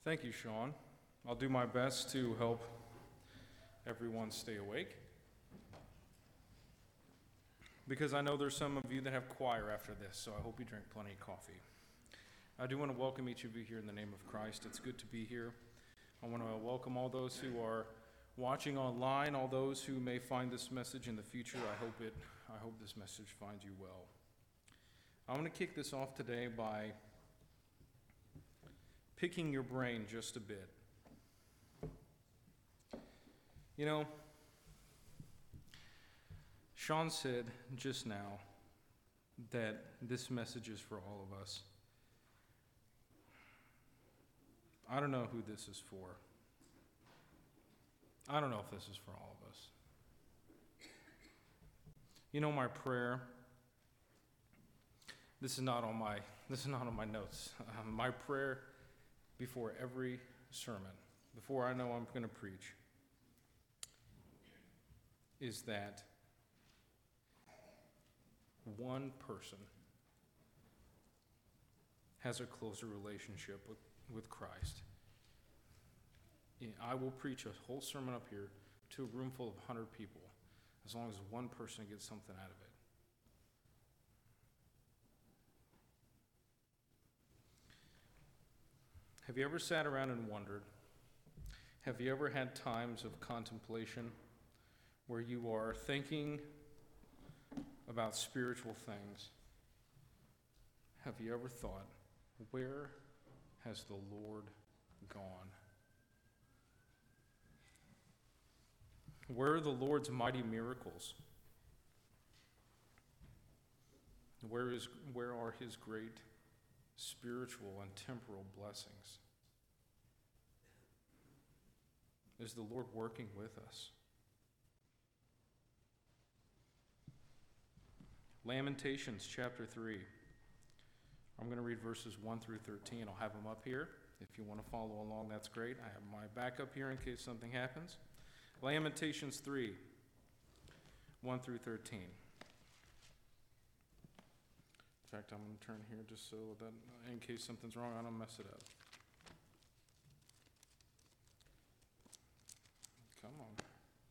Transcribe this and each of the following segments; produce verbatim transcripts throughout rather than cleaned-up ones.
Thank you, Sean. I'll do my best to help everyone stay awake, because I know there's some of you that have choir after this, so I hope you drink plenty of coffee. I do want to welcome each of you here in the name of Christ. It's good to be here. I want to welcome all those who are watching online, all those who may find this message in the future. I hope it. I hope this message finds you well. I'm going to kick this off today by picking your brain just a bit. You know, Sean said just now that this message is for all of us. I don't know who this is for. I don't know if this is for all of us. You know, my prayer, this is not on my this is not on my notes. Um, my prayer before every sermon, before I know I'm going to preach, is that one person has a closer relationship with, with Christ. I will preach a whole sermon up here to a room full of one hundred people, as long as one person gets something out of it. Have you ever sat around and wondered, have you ever had times of contemplation where you are thinking about spiritual things? Have you ever thought, where has the Lord gone? Where are the Lord's mighty miracles? Where is where are his great spiritual and temporal blessings? Is the Lord working with us? Lamentations chapter three. I'm going to read verses one through thirteen. I'll have them up here. If you want to follow along, that's great. I have my backup here in case something happens. Lamentations three, one through thirteen. In fact, I'm going to turn here just so that in case something's wrong, I don't mess it up. Come on.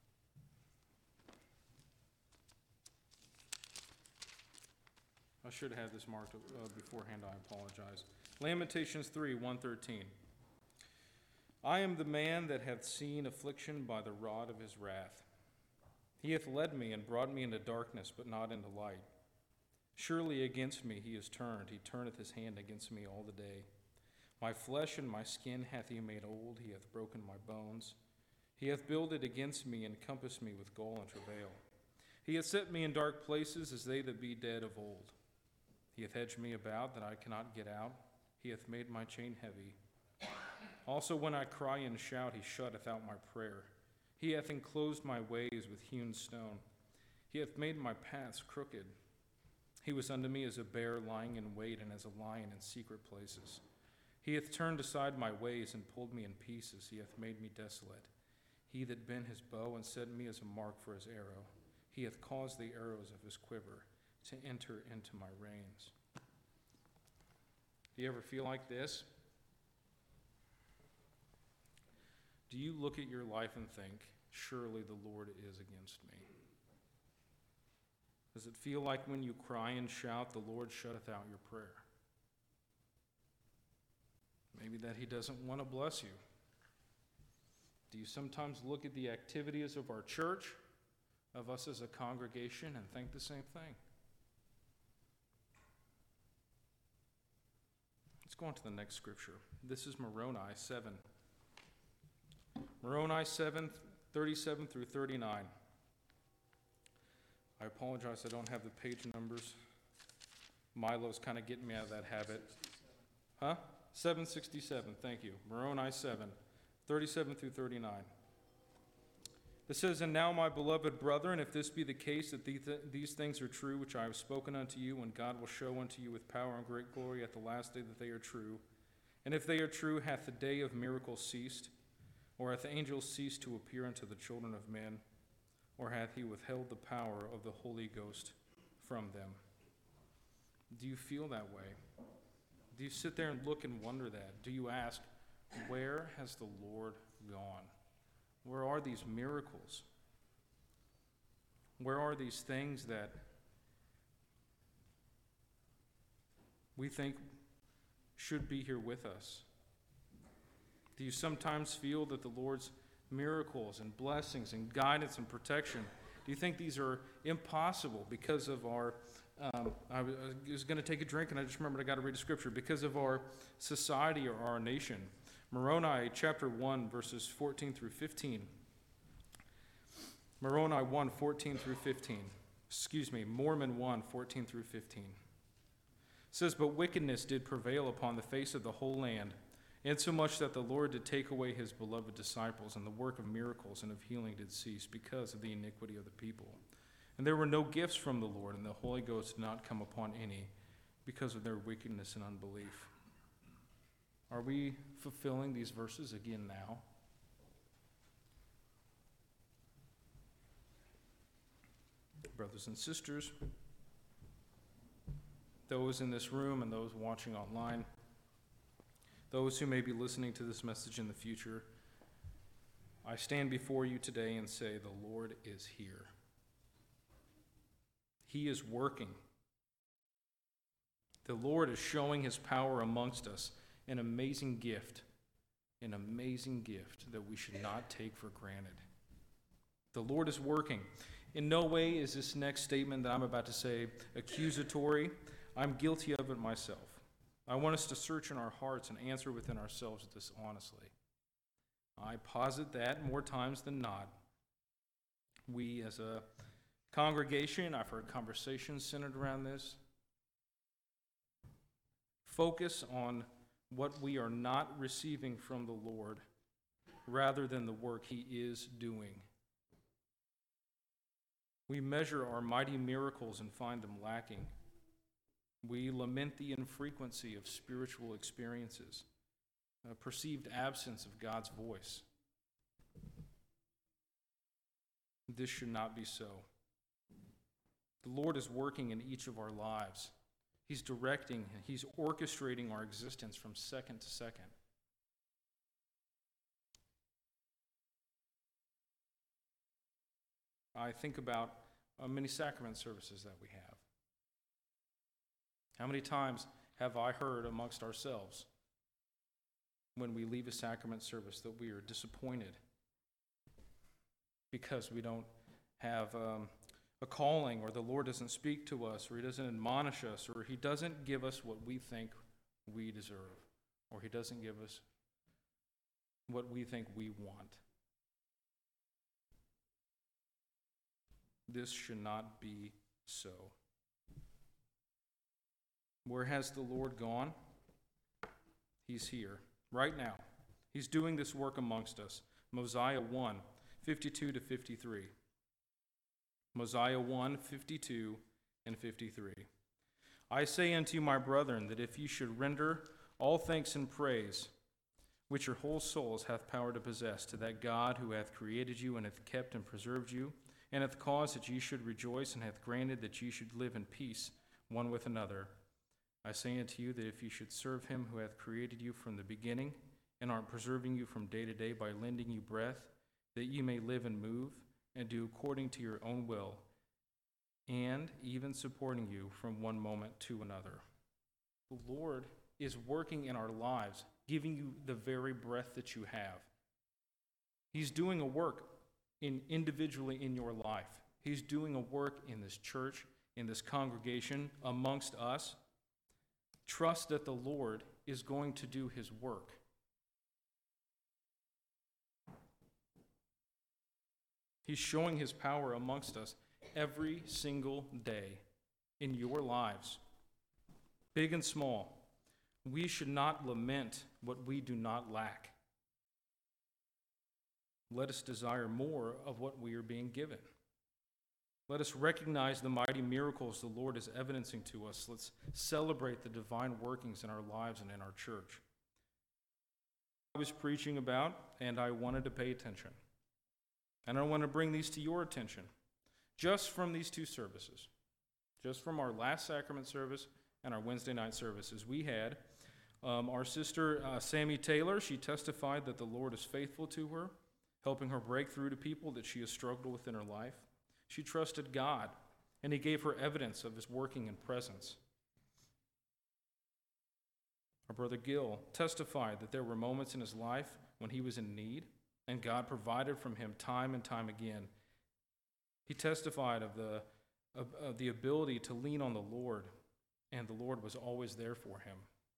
I should have had this marked uh, beforehand. I apologize. Lamentations three, one thirteen. I am the man that hath seen affliction by the rod of his wrath. He hath led me and brought me into darkness, but not into light. Surely against me he is turned. He turneth his hand against me all the day. My flesh and my skin hath he made old. He hath broken my bones. He hath builded against me and compassed me with gall and travail. He hath set me in dark places as they that be dead of old. He hath hedged me about that I cannot get out. He hath made my chain heavy. Also when I cry and shout, he shutteth out my prayer. He hath enclosed my ways with hewn stone. He hath made my paths crooked. He was unto me as a bear lying in wait, and as a lion in secret places. He hath turned aside my ways and pulled me in pieces. He hath made me desolate. He that bent his bow and set me as a mark for his arrow. He hath caused the arrows of his quiver to enter into my reins. Do you ever feel like this? Do you look at your life and think, surely the Lord is against me? Does it feel like when you cry and shout, the Lord shutteth out your prayer? Maybe that he doesn't want to bless you. Do you sometimes look at the activities of our church, of us as a congregation, and think the same thing? Let's go on to the next scripture. This is Moroni seven. Moroni seven, thirty-seven through thirty-nine. I apologize, I don't have the page numbers. Milo's kind of getting me out of that habit. Huh? seven sixty-seven, thank you. Moroni seven, thirty-seven through thirty-nine. It says, And now, my beloved brethren, if this be the case, that these things are true, which I have spoken unto you, and God will show unto you with power and great glory at the last day that they are true. And if they are true, hath the day of miracles ceased? Or hath angels ceased to appear unto the children of men? Or hath he withheld the power of the Holy Ghost from them? Do you feel that way? Do you sit there and look and wonder that? Do you ask, Where has the Lord gone? Where are these miracles? Where are these things that we think should be here with us? Do you sometimes feel that the Lord's miracles and blessings and guidance and protection, do you think these are impossible because of our, um, I was going to take a drink and I just remembered I got to read a scripture, because of our society or our nation? Moroni chapter one, verses fourteen through fifteen. Moroni one, fourteen through fifteen. Excuse me, Mormon one, fourteen through fifteen. It says, "But wickedness did prevail upon the face of the whole land, insomuch that the Lord did take away his beloved disciples, and the work of miracles and of healing did cease because of the iniquity of the people. And there were no gifts from the Lord, and the Holy Ghost did not come upon any because of their wickedness and unbelief." Are we fulfilling these verses again now? Brothers and sisters, those in this room and those watching online, those who may be listening to this message in the future, I stand before you today and say, the Lord is here. He is working. The Lord is showing his power amongst us, an amazing gift, an amazing gift that we should not take for granted. The Lord is working. In no way is this next statement that I'm about to say accusatory. I'm guilty of it myself. I want us to search in our hearts and answer within ourselves this honestly. I posit that more times than not, we as a congregation, I've heard conversations centered around this, focus on what we are not receiving from the Lord rather than the work he is doing. We measure our mighty miracles and find them lacking. We lament the infrequency of spiritual experiences, a perceived absence of God's voice. This should not be so. The Lord is working in each of our lives. He's directing, he's orchestrating our existence from second to second. I think about uh, many sacrament services that we have. How many times have I heard amongst ourselves when we leave a sacrament service that we are disappointed because we don't have um, a calling, or the Lord doesn't speak to us, or he doesn't admonish us, or he doesn't give us what we think we deserve, or he doesn't give us what we think we want. This should not be so. Where has the Lord gone? He's here, right now. He's doing this work amongst us. Mosiah one, fifty-two to fifty-three. Mosiah one, fifty-two and fifty-three. "I say unto you, my brethren, that if you should render all thanks and praise, which your whole souls hath power to possess, to that God who hath created you and hath kept and preserved you, and hath caused that ye should rejoice, and hath granted that ye should live in peace one with another, I say unto you that if you should serve him who hath created you from the beginning, and are preserving you from day to day by lending you breath, that ye may live and move, and do according to your own will, and even supporting you from one moment to another." The Lord is working in our lives, giving you the very breath that you have. He's doing a work in individually in your life. He's doing a work in this church, in this congregation, amongst us. Trust that the Lord is going to do his work. He's showing his power amongst us every single day in your lives, big and small. We should not lament what we do not lack. Let us desire more of what we are being given. Let us recognize the mighty miracles the Lord is evidencing to us. Let's celebrate the divine workings in our lives and in our church. I was preaching about, and I wanted to pay attention. And I want to bring these to your attention, just from these two services, just from our last sacrament service and our Wednesday night services. We had Um, our sister, uh, Sammy Taylor, she testified that the Lord is faithful to her, helping her break through to people that she has struggled with in her life. She trusted God, and he gave her evidence of his working and presence. Our brother Gil testified that there were moments in his life when he was in need, and God provided from him time and time again. He testified of the, of, of the ability to lean on the Lord, and the Lord was always there for him.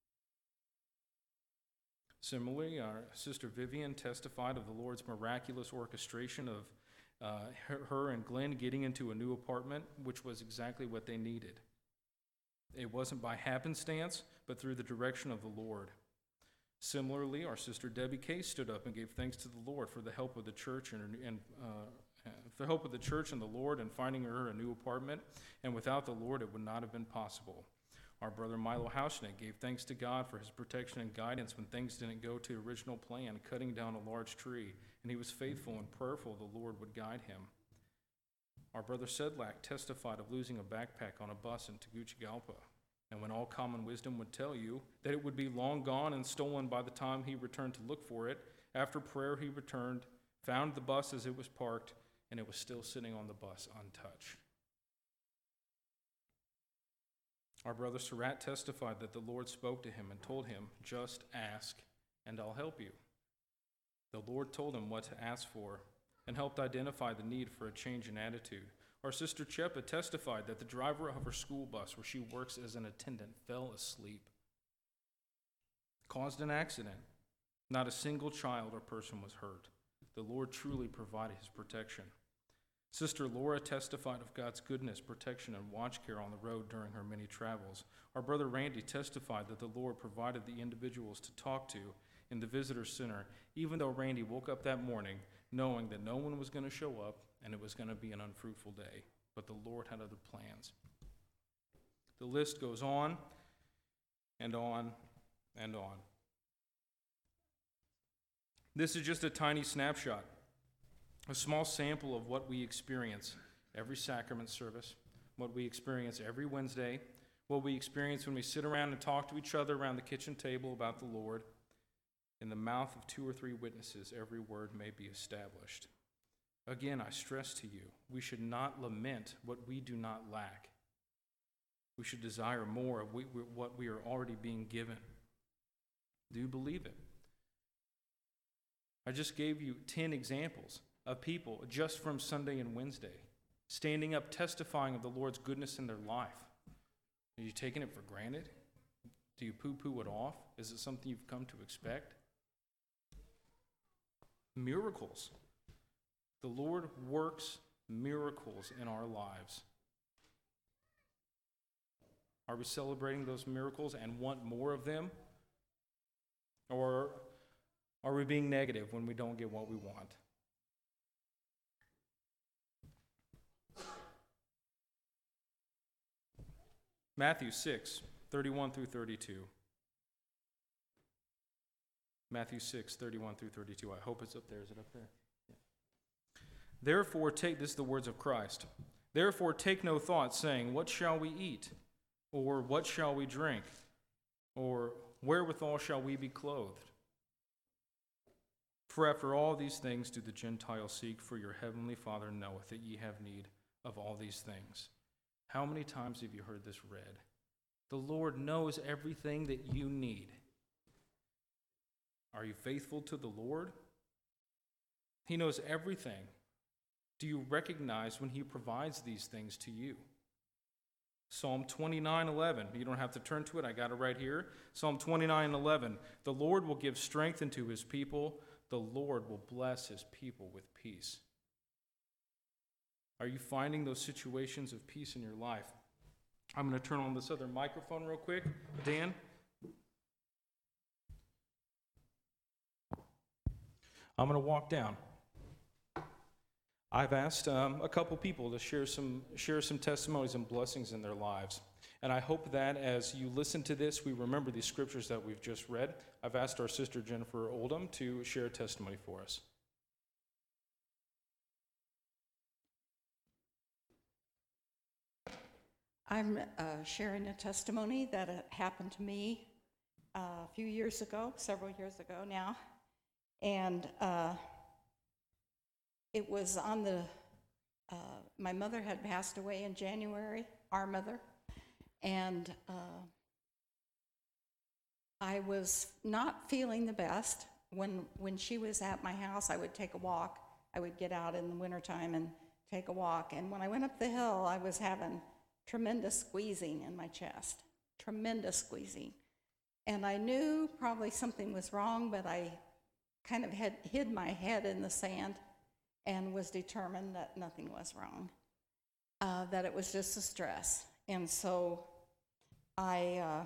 Similarly, our sister Vivian testified of the Lord's miraculous orchestration of uh, her, her and Glenn getting into a new apartment, which was exactly what they needed. It wasn't by happenstance, but through the direction of the Lord. Similarly, our sister Debbie Case stood up and gave thanks to the Lord for the help of the church and, and uh, for the help of the church and the Lord in finding her a new apartment. And without the Lord, it would not have been possible. Our brother Milo Hausnick gave thanks to God for his protection and guidance when things didn't go to the original plan, cutting down a large tree, and he was faithful and prayerful the Lord would guide him. Our brother Sedlak testified of losing a backpack on a bus in Tegucigalpa, and when all common wisdom would tell you that it would be long gone and stolen by the time he returned to look for it, after prayer he returned, found the bus as it was parked, and it was still sitting on the bus untouched. Our brother Surratt testified that the Lord spoke to him and told him, "Just ask, and I'll help you." The Lord told him what to ask for and helped identify the need for a change in attitude. Our sister Chepa testified that the driver of her school bus, where she works as an attendant, fell asleep, caused an accident. Not a single child or person was hurt. The Lord truly provided his protection. Sister Laura testified of God's goodness, protection, and watch care on the road during her many travels. Our brother Randy testified that the Lord provided the individuals to talk to in the visitor center, even though Randy woke up that morning knowing that no one was going to show up and it was going to be an unfruitful day. But the Lord had other plans. The list goes on and on and on. This is just a tiny snapshot, a small sample of what we experience every sacrament service, what we experience every Wednesday, what we experience when we sit around and talk to each other around the kitchen table about the Lord. In the mouth of two or three witnesses, every word may be established. Again, I stress to you, we should not lament what we do not lack. We should desire more of what we are already being given. Do you believe it? I just gave you ten examples of people just from Sunday and Wednesday, standing up testifying of the Lord's goodness in their life. Are you taking it for granted? Do you poo-poo it off? Is it something you've come to expect? Miracles. The Lord works miracles in our lives. Are we celebrating those miracles and want more of them? Or are we being negative when we don't get what we want? Matthew six, thirty-one through thirty-two. Matthew six, thirty-one through thirty-two. I hope it's up there. Is it up there? Yeah. Therefore take, this is the words of Christ. Therefore take no thought, saying, what shall we eat? Or what shall we drink? Or wherewithal shall we be clothed? For after all these things do the Gentiles seek, for your heavenly Father knoweth that ye have need of all these things. How many times have you heard this read? The Lord knows everything that you need. Are you faithful to the Lord? He knows everything. Do you recognize when he provides these things to you? Psalm twenty-nine eleven. You don't have to turn to it. I got it right here. Psalm twenty-nine eleven. The Lord will give strength unto his people. The Lord will bless his people with peace. Are you finding those situations of peace in your life? I'm going to turn on this other microphone real quick. Dan? I'm going to walk down. I've asked um, a couple people to share some share some testimonies and blessings in their lives. And I hope that as you listen to this, we remember these scriptures that we've just read. I've asked our sister Jennifer Oldham to share a testimony for us. I'm uh, sharing a testimony that uh, happened to me a few years ago, several years ago now, and uh, it was on the, uh, my mother had passed away in January, our mother, and uh, I was not feeling the best. When, when she was at my house, I would take a walk. I would get out in the wintertime and take a walk, and when I went up the hill, I was having tremendous squeezing in my chest, tremendous squeezing. And I knew probably something was wrong, but I kind of had hid my head in the sand and was determined that nothing was wrong, uh, that it was just a stress. And so I, uh,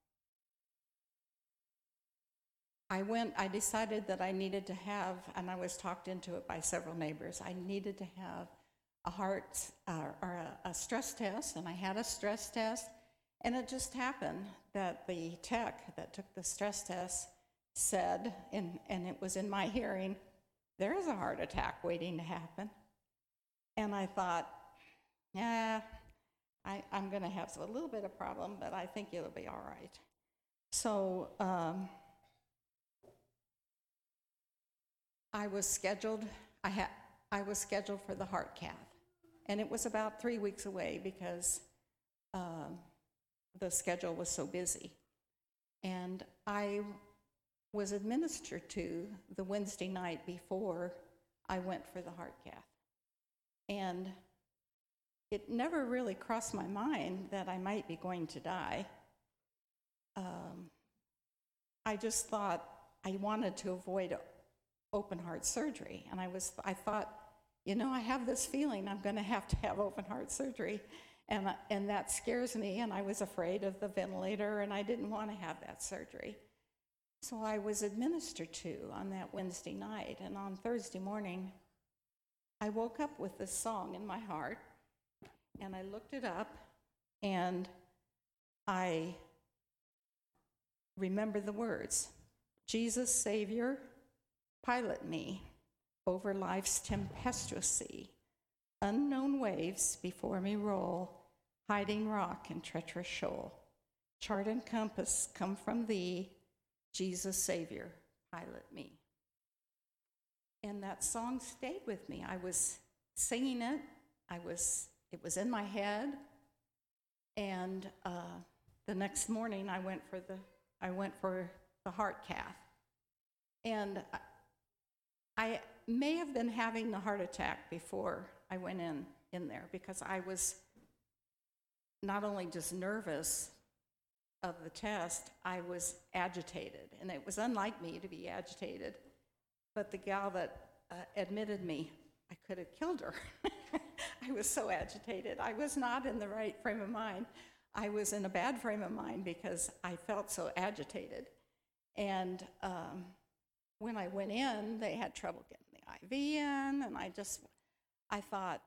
I went, I decided that I needed to have, and I was talked into it by several neighbors, I needed to have a heart uh, or a, a stress test, and I had a stress test, and it just happened that the tech that took the stress test said, and, and it was in my hearing, there is a heart attack waiting to happen. And I thought, yeah, I, I'm going to have a little bit of problem, but I think it'll be all right. So um, I was scheduled, I had, I was scheduled for the heart cath. And it was about three weeks away because um, the schedule was so busy. And I was administered to the Wednesday night before I went for the heart cath. And it never really crossed my mind that I might be going to die. Um, I just thought I wanted to avoid open heart surgery. And I was, I thought, you know, I have this feeling I'm going to have to have open heart surgery, and, and that scares me, and I was afraid of the ventilator, and I didn't want to have that surgery. So I was administered to on that Wednesday night, and on Thursday morning, I woke up with this song in my heart, and I looked it up, and I remembered the words, Jesus, Savior, pilot me over life's tempestuous sea. Unknown waves before me roll, hiding rock and treacherous shoal. Chart and compass come from thee, Jesus, Savior, pilot me. And that song stayed with me. I was singing it. I was, it was in my head. And uh, the next morning, I went for the, I went for the heart cath. And I, I may have been having the heart attack before I went in, in there because I was not only just nervous of the test, I was agitated. And it was unlike me to be agitated. But the gal that uh, admitted me, I could have killed her. I was so agitated. I was not in the right frame of mind. I was in a bad frame of mind because I felt so agitated. And um, when I went in, they had trouble getting the I V in, and I just, I thought,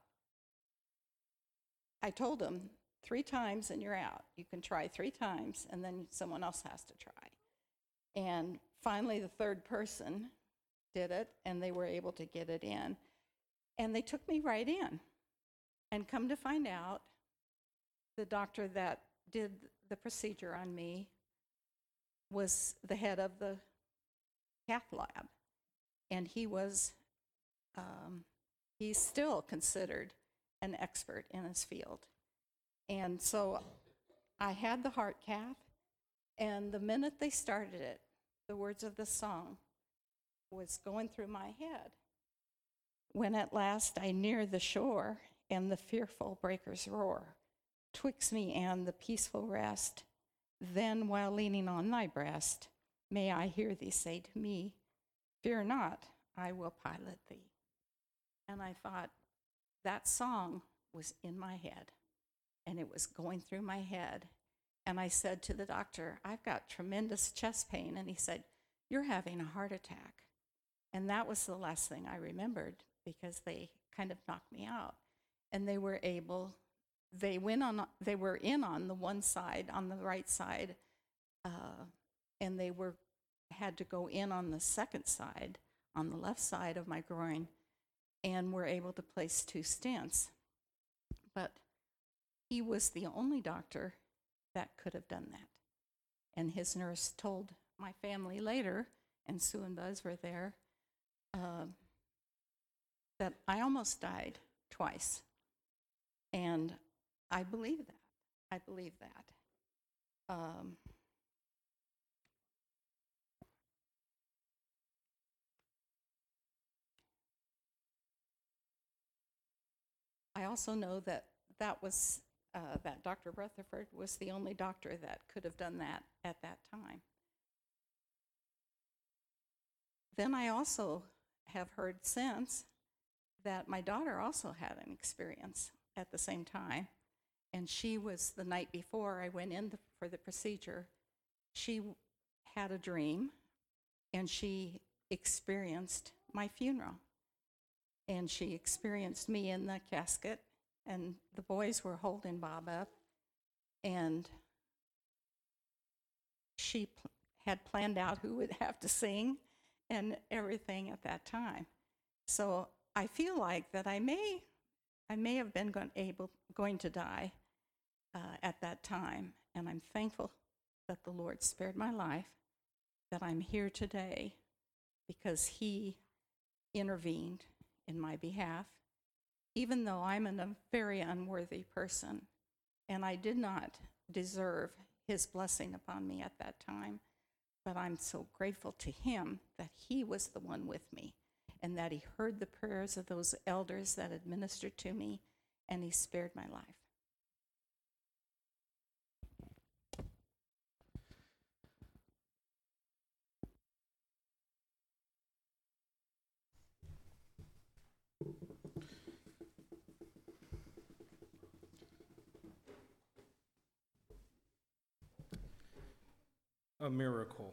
I told them three times and you're out. You can try three times, and then someone else has to try. And finally, the third person did it, and they were able to get it in. And they took me right in. And come to find out, the doctor that did the procedure on me was the head of the cath lab. And he was, um, he's still considered an expert in his field. And so I had the heart cath, and the minute they started it, the words of the song was going through my head. When at last I near the shore, and the fearful breakers roar, twixt me and the peaceful rest, then while leaning on thy breast, may I hear thee say to me, fear not, I will pilot thee. And I thought, that song was in my head, and it was going through my head. And I said to the doctor, I've got tremendous chest pain. And he said, you're having a heart attack. And that was the last thing I remembered, because they kind of knocked me out. And they were able, they went on, they were in on the one side, on the right side, uh, and they were had to go in on the second side, on the left side of my groin, and were able to place two stents. But he was the only doctor that could have done that. And his nurse told my family later, and Sue and Buzz were there, uh, that I almost died twice. And I believe that. I believe that. Um, I also know that that was uh, that Doctor Rutherford was the only doctor that could have done that at that time. Then I also have heard since that my daughter also had an experience at the same time, and she was the night before I went in the, for the procedure. She had a dream, and she experienced my funeral. And she experienced me in the casket, and the boys were holding Bob up, and she pl- had planned out who would have to sing and everything at that time. So I feel like that I may, I may have been going, able, going to die uh, at that time, and I'm thankful that the Lord spared my life, that I'm here today because He intervened in my behalf, even though I'm a very unworthy person, and I did not deserve His blessing upon me at that time. But I'm so grateful to Him that He was the one with me, and that He heard the prayers of those elders that administered to me, and He spared my life. A miracle.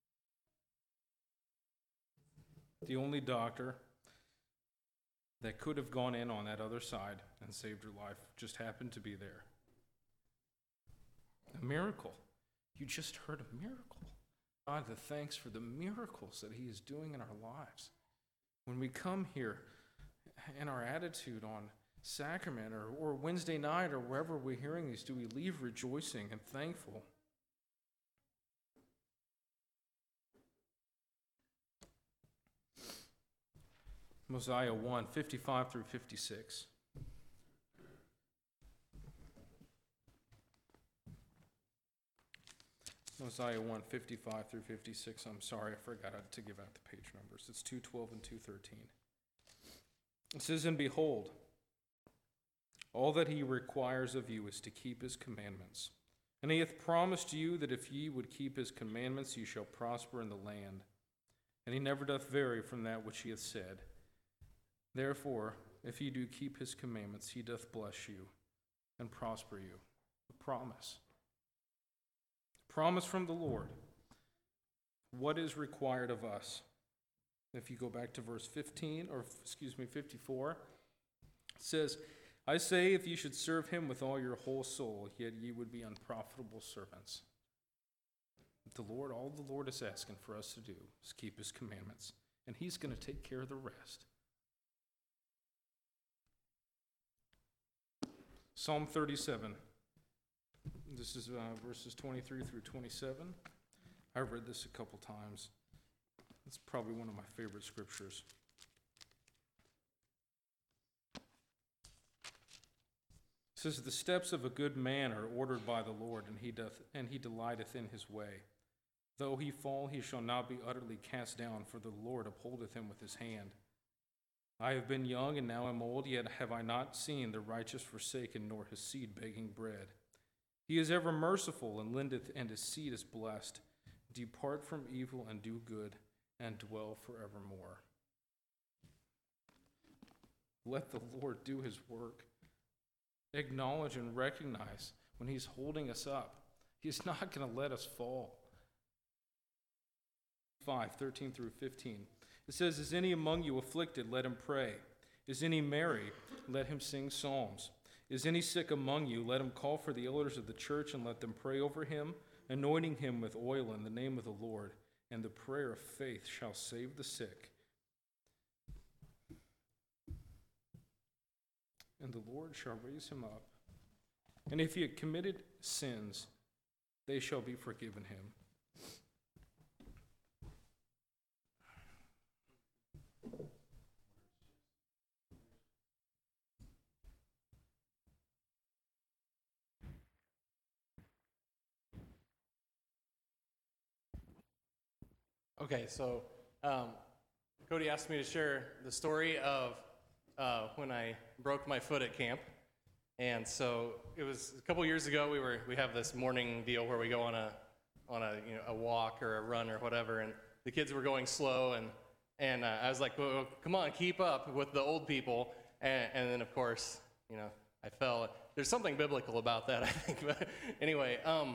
The only doctor that could have gone in on that other side and saved her life just happened to be there. A miracle. You just heard a miracle. God, the thanks for the miracles that He is doing in our lives. When we come here and our attitude on sacrament or, or Wednesday night or wherever we're hearing these, do we leave rejoicing and thankful? Mosiah one, fifty-five through fifty-six. Mosiah one, fifty-five through fifty-six. I'm sorry, I forgot to give out the page numbers. It's two twelve and two thirteen. It says, "And behold, all that He requires of you is to keep His commandments. And He hath promised you that if ye would keep His commandments, ye shall prosper in the land. And He never doth vary from that which He hath said. Therefore, if ye do keep His commandments, He doth bless you and prosper you." A promise. Promise from the Lord. What is required of us? If you go back to verse fifteen, or excuse me, fifty-four, it says, "I say, if ye should serve Him with all your whole soul, yet ye would be unprofitable servants." The Lord, all the Lord is asking for us to do is keep His commandments, and He's going to take care of the rest. Psalm thirty-seven. This is uh, verses twenty-three through twenty-seven. I've read this a couple times. It's probably one of my favorite scriptures. It says, "The steps of a good man are ordered by the Lord, and he doth, and he delighteth in his way. Though he fall, he shall not be utterly cast down, for the Lord upholdeth him with His hand. I have been young, and now am old, yet have I not seen the righteous forsaken, nor his seed begging bread. He is ever merciful, and lendeth, and his seed is blessed. Depart from evil, and do good, and dwell forevermore." Let the Lord do His work. Acknowledge and recognize when He's holding us up. He's not going to let us fall. five, thirteen through fifteen. It says, "Is any among you afflicted? Let him pray. Is any merry? Let him sing psalms. Is any sick among you? Let him call for the elders of the church, and let them pray over him, anointing him with oil in the name of the Lord. And the prayer of faith shall save the sick. And the Lord shall raise him up. And if he had committed sins, they shall be forgiven him. Okay, so um, Cody asked me to share the story of uh, when I broke my foot at camp. And so it was a couple years ago. We were we have this morning deal where we go on a on a you know a walk or a run or whatever, and the kids were going slow, and and uh, I was like, well, come on, keep up with the old people, and, and then of course you know I fell. There's something biblical about that, I think. But anyway, um,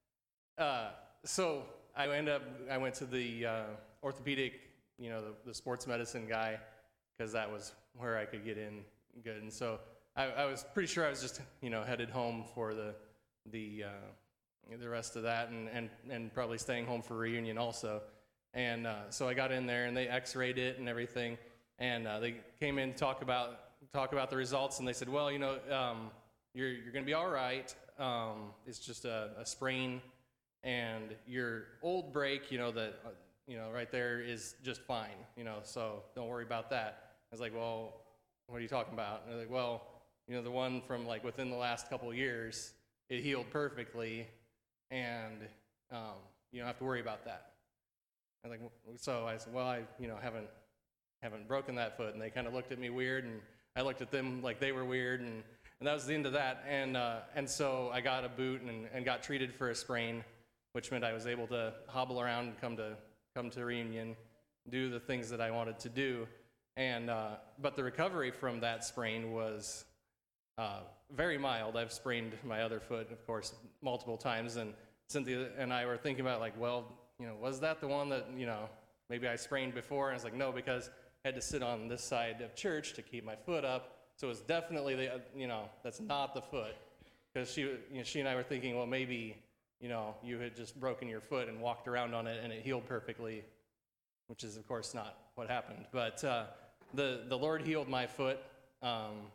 uh, so I ended up I went to the uh, orthopedic, you know, the, the sports medicine guy, because that was where I could get in good, and so. I, I was pretty sure I was just, you know, headed home for the the uh, the rest of that, and, and, and probably staying home for reunion also. And uh, so I got in there, and they X-rayed it and everything, and uh, they came in to talk about talk about the results, and they said, well, you know, um, you're you're going to be all right. Um, it's just a, a sprain, and your old break, you know, that uh, you know right there is just fine, you know, so don't worry about that. I was like, well, what are you talking about? And they're like, well. You know, the one from like within the last couple of years, it healed perfectly, and um, you don't have to worry about that. I was like, so I said, well, I you know haven't haven't broken that foot, and they kind of looked at me weird, and I looked at them like they were weird, and, and that was the end of that. And uh, and so I got a boot and, and got treated for a sprain, which meant I was able to hobble around and come to come to reunion, do the things that I wanted to do, and uh, but the recovery from that sprain was. Uh, very mild. I've sprained my other foot, of course, multiple times, and Cynthia and I were thinking about like, well, you know, was that the one that, you know, maybe I sprained before? And I was like, no, because I had to sit on this side of church to keep my foot up, so it was definitely the, you know, that's not the foot, because she, you know, she and I were thinking, well, maybe, you know, you had just broken your foot and walked around on it and it healed perfectly, which is, of course, not what happened. But uh, the the Lord healed my foot. Um,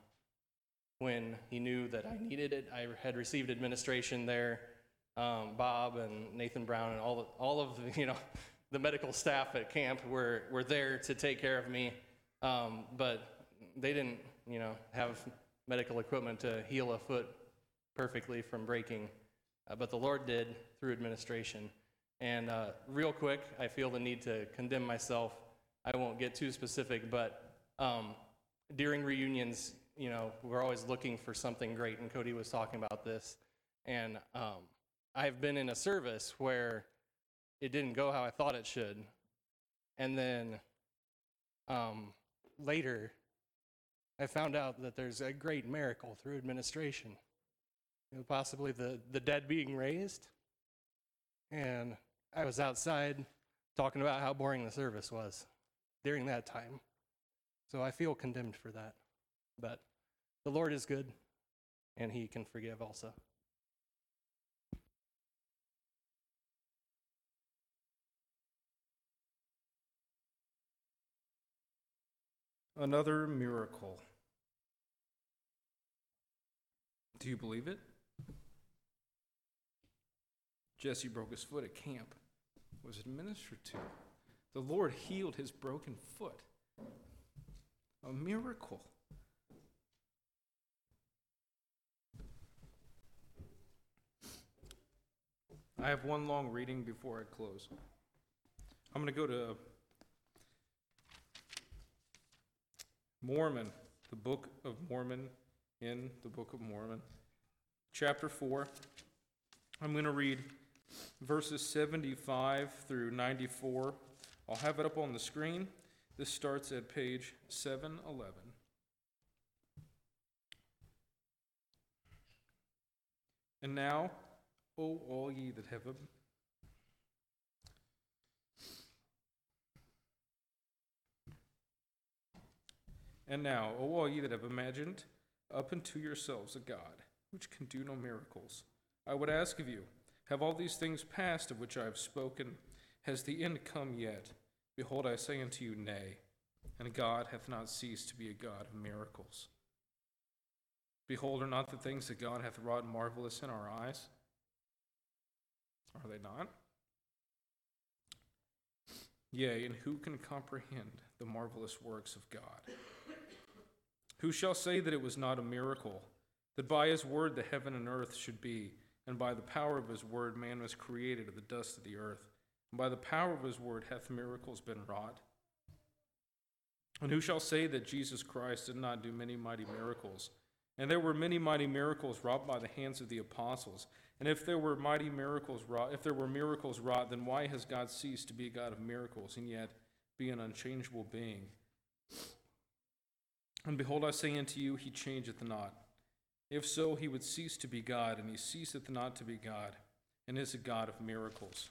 when he knew that I needed it. I had received administration there. Um, Bob and Nathan Brown and all the, all of the, you know, the medical staff at camp were, were there to take care of me, um, but they didn't, you know, have medical equipment to heal a foot perfectly from breaking, uh, but the Lord did through administration. And uh, real quick, I feel the need to condemn myself. I won't get too specific, but um, during reunions, you know, we're always looking for something great, and Cody was talking about this. And um, I've been in a service where it didn't go how I thought it should. And then um, later, I found out that there's a great miracle through administration. You know, possibly the, the dead being raised. And I was outside talking about how boring the service was during that time. So I feel condemned for that. But the Lord is good, and he can forgive also. Another miracle. Do you believe it? Jesse broke his foot at camp, was administered to. The Lord healed his broken foot. A miracle. I have one long reading before I close. I'm going to go to Mormon, the Book of Mormon, in the Book of Mormon, chapter four. I'm going to read verses seventy-five through ninety-four. I'll have it up on the screen. This starts at page seven eleven. And now, O all ye that have a And now, O all ye that have imagined up unto yourselves a God, which can do no miracles, I would ask of you, have all these things passed of which I have spoken? Has the end come yet? Behold, I say unto you, nay. And God hath not ceased to be a God of miracles. Behold, are not the things that God hath wrought marvelous in our eyes? Are they not? Yea, and who can comprehend the marvelous works of God? Who shall say that it was not a miracle, that by his word the heaven and earth should be, and by the power of his word man was created of the dust of the earth, and by the power of his word hath miracles been wrought? And who shall say that Jesus Christ did not do many mighty miracles? And there were many mighty miracles wrought by the hands of the apostles. And if there were mighty miracles wrought, if there were miracles wrought, then why has God ceased to be a God of miracles, and yet be an unchangeable being? And behold, I say unto you, he changeth not. If so, he would cease to be God, and he ceaseth not to be God, and is a God of miracles.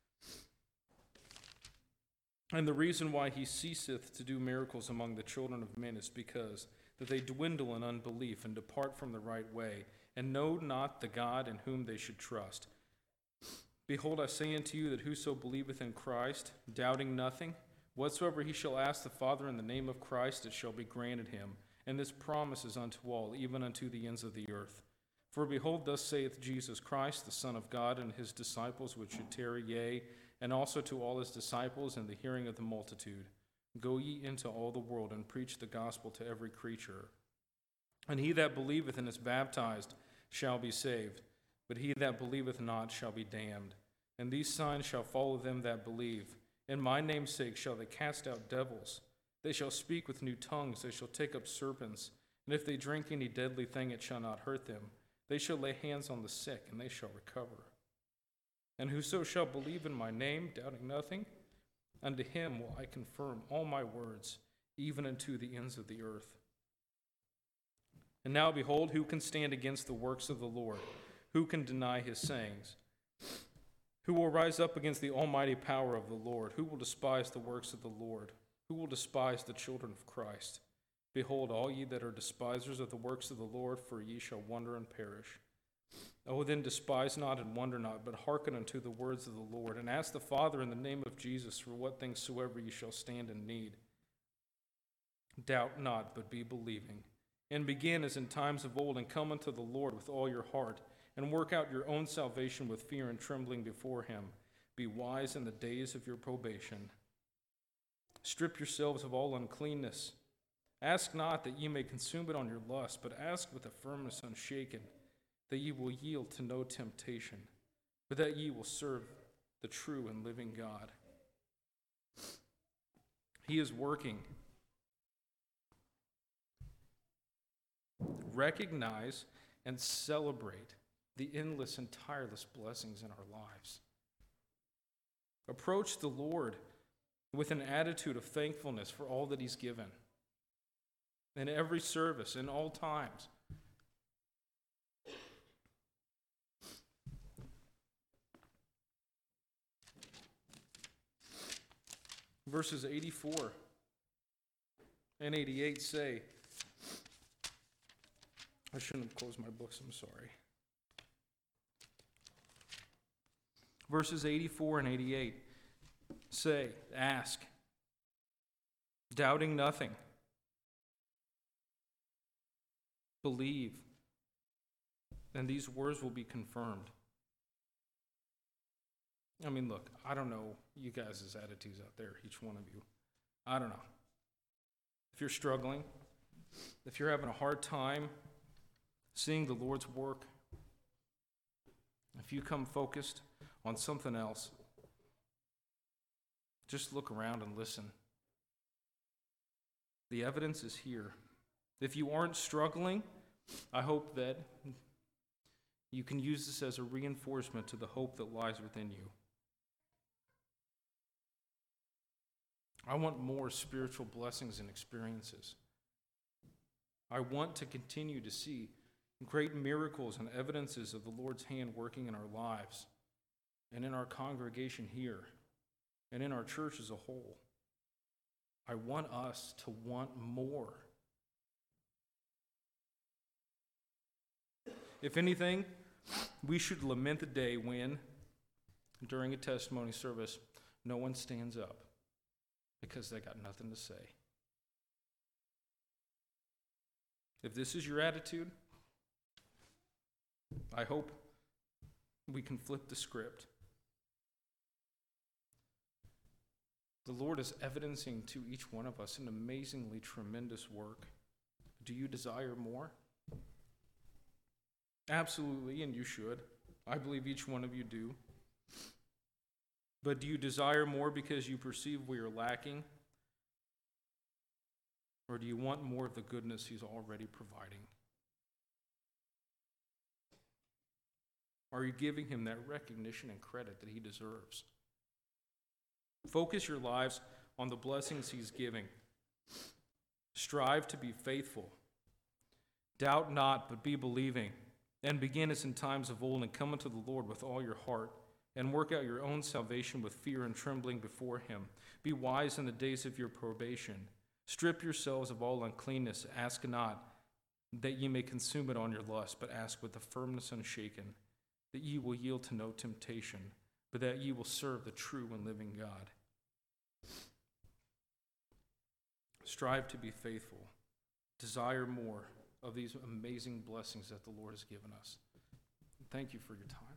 And the reason why he ceaseth to do miracles among the children of men is because that they dwindle in unbelief and depart from the right way, and know not the God in whom they should trust. Behold, I say unto you that whoso believeth in Christ, doubting nothing, whatsoever he shall ask the Father in the name of Christ, it shall be granted him. And this promise is unto all, even unto the ends of the earth. For behold, thus saith Jesus Christ, the Son of God, and his disciples which should tarry, yea, and also to all his disciples in the hearing of the multitude, go ye into all the world, and preach the gospel to every creature. And he that believeth and is baptized shall be saved, but he that believeth not shall be damned. And these signs shall follow them that believe. In my name's sake shall they cast out devils. They shall speak with new tongues. They shall take up serpents. And if they drink any deadly thing, it shall not hurt them. They shall lay hands on the sick, and they shall recover. And whoso shall believe in my name, doubting nothing, unto him will I confirm all my words, even unto the ends of the earth. And now behold, who can stand against the works of the Lord? Who can deny his sayings? Who will rise up against the almighty power of the Lord? Who will despise the works of the Lord? Who will despise the children of Christ? Behold, all ye that are despisers of the works of the Lord, for ye shall wonder and perish. Oh, then despise not and wonder not, but hearken unto the words of the Lord, and ask the Father in the name of Jesus for what things soever ye shall stand in need. Doubt not, but be believing. And begin as in times of old, and come unto the Lord with all your heart, and work out your own salvation with fear and trembling before him. Be wise in the days of your probation. Strip yourselves of all uncleanness. Ask not that ye may consume it on your lust, but ask with a firmness unshaken, that ye will yield to no temptation, but that ye will serve the true and living God. He is working. Recognize and celebrate the endless and tireless blessings in our lives. Approach the Lord with an attitude of thankfulness for all that he's given. In every service, in all times. Verses eighty-four and eighty-eight say, I shouldn't have closed my books, I'm sorry. Verses eighty-four and eighty-eight say, ask, doubting nothing, believe, and these words will be confirmed. I mean, look, I don't know you guys' attitudes out there, each one of you. I don't know. If you're struggling, if you're having a hard time seeing the Lord's work, if you come focused on something else, just look around and listen. The evidence is here. If you aren't struggling, I hope that you can use this as a reinforcement to the hope that lies within you. I want more spiritual blessings and experiences. I want to continue to see great miracles and evidences of the Lord's hand working in our lives and in our congregation here and in our church as a whole. I want us to want more. If anything, we should lament the day when, during a testimony service, no one stands up because they got nothing to say. If this is your attitude, I hope we can flip the script The Lord is evidencing to each one of us an amazingly tremendous work. Do you desire more? Absolutely, and you should. I believe each one of you do. But do you desire more because you perceive we are lacking? Or do you want more of the goodness He's already providing? Are you giving Him that recognition and credit that He deserves? Focus your lives on the blessings He's giving. Strive to be faithful. Doubt not, but be believing. And begin as in times of old, and come unto the Lord with all your heart, and work out your own salvation with fear and trembling before Him. Be wise in the days of your probation. Strip yourselves of all uncleanness. Ask not that ye may consume it on your lust, but ask with a firmness unshaken, that ye will yield to no temptation, but that ye will serve the true and living God. Strive to be faithful. Desire more of these amazing blessings that the Lord has given us. Thank you for your time.